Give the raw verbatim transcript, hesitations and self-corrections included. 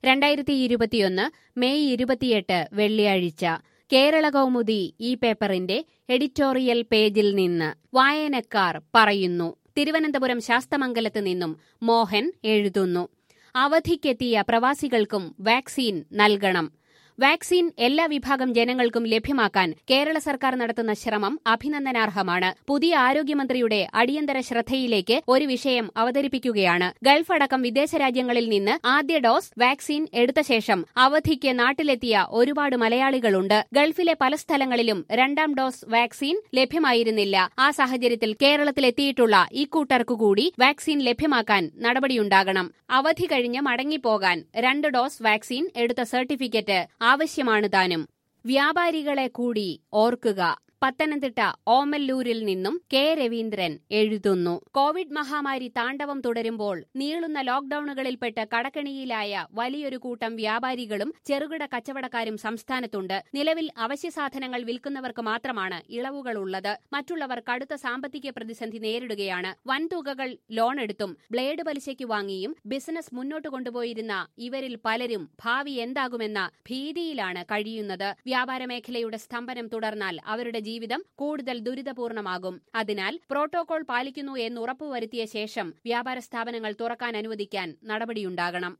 രണ്ടായിരത്തി ഇരുപത്തിയൊന്ന് മെയ് ഇരുപത്തിയെട്ട് വെള്ളിയാഴ്ച കേരള കൗമുദി ഈ പേപ്പറിന്റെ എഡിറ്റോറിയൽ പേജിൽ നിന്ന് വായനക്കാർ പറയുന്നു. തിരുവനന്തപുരം ശാസ്തമംഗലത്ത് നിന്നും മോഹൻ എഴുതുന്നു. അവധിക്കെത്തിയ പ്രവാസികൾക്കും വാക്സിൻ നൽകണം. വാക്സിൻ എല്ലാ വിഭാഗം ജനങ്ങൾക്കും ലഭ്യമാക്കാൻ കേരള സർക്കാർ നടത്തുന്ന ശ്രമം അഭിനന്ദനാർഹമാണ്. പുതിയ ആരോഗ്യമന്ത്രിയുടെ അടിയന്തര ശ്രദ്ധയിലേക്ക് ഒരു വിഷയം അവതരിപ്പിക്കുകയാണ്. ഗൾഫ് അടക്കം വിദേശ രാജ്യങ്ങളിൽ നിന്ന് ആദ്യ ഡോസ് വാക്സിൻ എടുത്ത ശേഷം അവധിക്ക് നാട്ടിലെത്തിയ ഒരുപാട് മലയാളികളുണ്ട്. ഗൾഫിലെ പല സ്ഥലങ്ങളിലും രണ്ടാം ഡോസ് വാക്സിൻ ലഭ്യമായിരുന്നില്ല. ആ സാഹചര്യത്തിൽ കേരളത്തിലെത്തിയിട്ടുള്ള ഇക്കൂട്ടർക്കു കൂടി വാക്സിൻ ലഭ്യമാക്കാൻ നടപടിയുണ്ടാകണം. അവധി കഴിഞ്ഞ് മടങ്ങിപ്പോകാൻ രണ്ട് ഡോസ് വാക്സിൻ എടുത്ത സർട്ടിഫിക്കറ്റ് ആവശ്യമാണ് താനും. വ്യാപാരികളെ കൂടി ഓർക്കുക. പത്തനംതിട്ട ഓമല്ലൂരിൽ നിന്നും കെ രവീന്ദ്രൻ എഴുതുന്നു. കോവിഡ് മഹാമാരി താണ്ഡവം തുടരുമ്പോൾ നീളുന്ന ലോക്ഡൌണുകളിൽപ്പെട്ട് കടക്കെണിയിലായ വലിയൊരു കൂട്ടം വ്യാപാരികളും ചെറുകിട കച്ചവടക്കാരും സംസ്ഥാനത്തുണ്ട്. നിലവിൽ അവശ്യസാധനങ്ങൾ വിൽക്കുന്നവർക്ക് മാത്രമാണ് ഇളവുകളുള്ളത്. മറ്റുള്ളവർ കടുത്ത സാമ്പത്തിക പ്രതിസന്ധി നേരിടുകയാണ്. വൻതുകകൾ ലോണെടുത്തും ബ്ലേഡ് പലിശയ്ക്ക് വാങ്ങിയും ബിസിനസ് മുന്നോട്ട് കൊണ്ടുപോയിരുന്ന ഇവരിൽ പലരും ഭാവി എന്താകുമെന്ന ഭീതിയിലാണ് കഴിയുന്നത്. വ്യാപാര മേഖലയുടെ സ്തംഭനം തുടർന്നാൽ അവരുടെ ജീവിതം കൂടുതൽ ദുരിതപൂർണമാകും. അതിനാൽ പ്രോട്ടോകോൾ പാലിക്കുന്നു എന്ന് ഉറപ്പുവരുത്തിയ ശേഷം വ്യാപാര സ്ഥാപനങ്ങൾ തുറക്കാൻ അനുവദിക്കാൻ നടപടിയുണ്ടാകണം.